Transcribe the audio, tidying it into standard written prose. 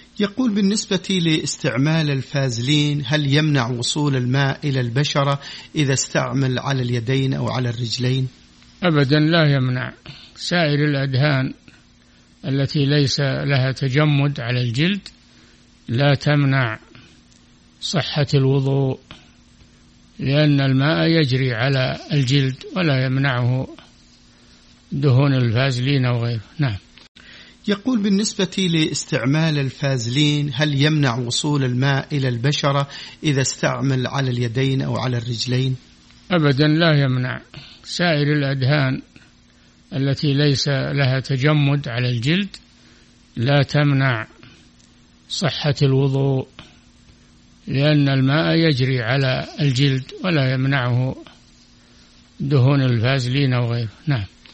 يقول بالنسبة لاستعمال الفازلين هل يمنع وصول الماء إلى البشرة إذا استعمل على اليدين أو على الرجلين؟ أبدا لا يمنع. سائر الأدهان التي ليس لها تجمد على الجلد لا تمنع صحة الوضوء، لأن الماء يجري على الجلد ولا يمنعه دهون الفازلين أو غيره. نعم. يقول بالنسبة لاستعمال الفازلين هل يمنع وصول الماء إلى البشرة إذا استعمل على اليدين أو على الرجلين؟ أبدا لا يمنع. سائر الأدهان التي ليس لها تجمد على الجلد لا تمنع صحة الوضوء، لأن الماء يجري على الجلد ولا يمنعه دهون الفازلين أو غيره. نعم.